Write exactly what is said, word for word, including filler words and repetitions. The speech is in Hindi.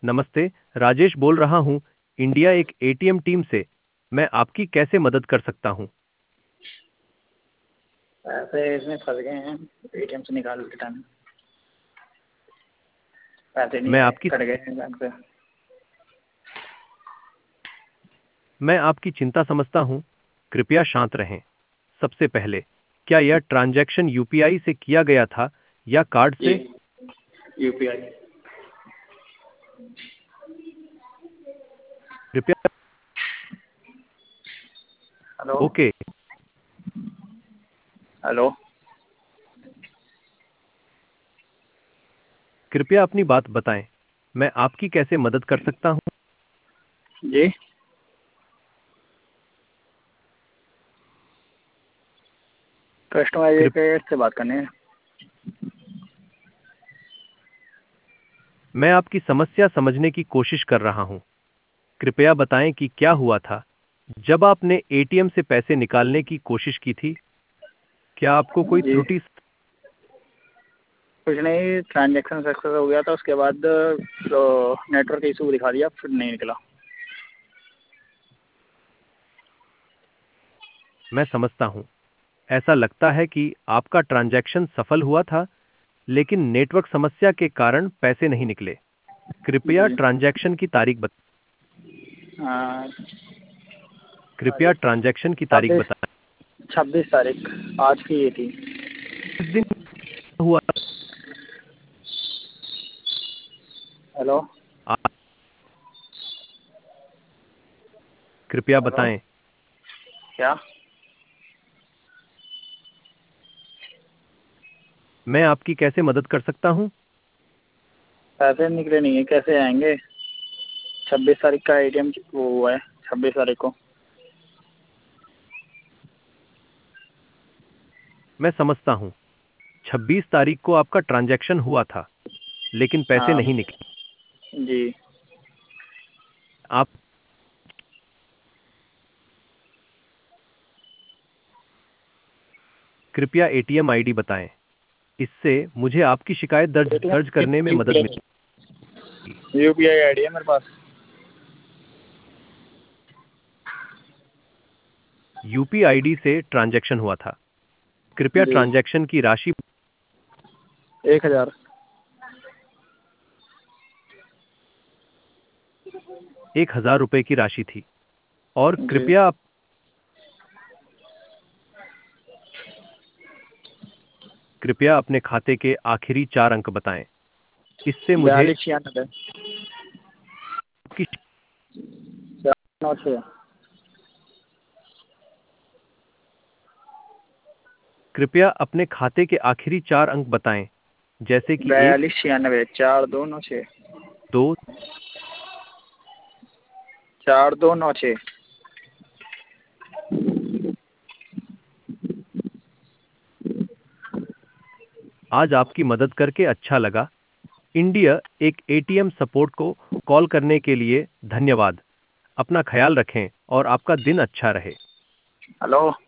नमस्ते, राजेश बोल रहा हूँ, इंडिया एक एटीएम टीम से। मैं आपकी कैसे मदद कर सकता हूँ? पैसे इसमें फंस गए हैं। एटीएम से निकाल के टाइम पैसे नहीं मैं आए, आपकी कट गए हैं बैंक से। मैं आपकी चिंता समझता हूँ। कृपया शांत रहें। सबसे पहले, क्या यह ट्रांजैक्शन यूपीआई से किया गया था या कार्ड जी, से? यूपीआई। कृपया हेलो। Okay, hello. कृपया अपनी बात बताएं। मैं आपकी कैसे मदद कर सकता हूँ? जी, कस्टमर कृप केयर से बात करनी है। मैं आपकी समस्या समझने की कोशिश कर रहा हूँ। कृपया बताएं कि क्या हुआ था जब आपने एटीएम से पैसे निकालने की कोशिश की थी। क्या आपको कोई जी, त्रुटि? कुछ नहीं, ट्रांजैक्शन सक्सेस हो गया था, उसके बाद तो नेटवर्क इशू दिखा दिया, फिर नहीं निकला। मैं समझता हूँ। ऐसा लगता है कि आपका ट्रांजैक्शन सफल हुआ था, लेकिन नेटवर्क समस्या के कारण पैसे नहीं निकले। कृपया जी, ट्रांजैक्शन की तारीख बत हाँ, कृपया तारीख ट्रांजैक्शन की तारीख छब्बीस बताएं। छब्बीस तारीख आज की ये थी। किस दिन हुआ? हेलो। आ- कृपया हेलो। बताएं। क्या? मैं आपकी कैसे मदद कर सकता हूं? पैसे निकले नहीं है, कैसे आएंगे? छब्बीस तारीख का एटीएम वो हुआ है, छब्बीस तारीख को। मैं समझता हूं। छब्बीस तारीख को आपका ट्रांजैक्शन हुआ था, लेकिन पैसे हाँ नहीं निकले। जी। आप कृपया एटीएम आईडी बताएं। इससे मुझे आपकी शिकायत दर्ज दर्ज करने में मदद एटीएम मिलेगी। यूपीआई आईडी है मेरे पास। यूपी आईडी से ट्रांजैक्शन हुआ था। कृपया जी, ट्रांजैक्शन की राशि एक हजार। एक हजार रुपए की राशि थी। और जी, कृपया आप कृपया अपने खाते के आखिरी चार अंक बताएं। इससे मुझे बयालीस छियानबे आपकी नौ छः। कृपया अपने खाते के आखिरी चार अंक बताएं, जैसे कि एक, बयालीस छियानबे चार दो नौ छः। दो। चार दो नौ छः। आज आपकी मदद करके अच्छा लगा। इंडिया एक एटीएम सपोर्ट को कॉल करने के लिए धन्यवाद। अपना ख्याल रखें और आपका दिन अच्छा रहे। हेलो।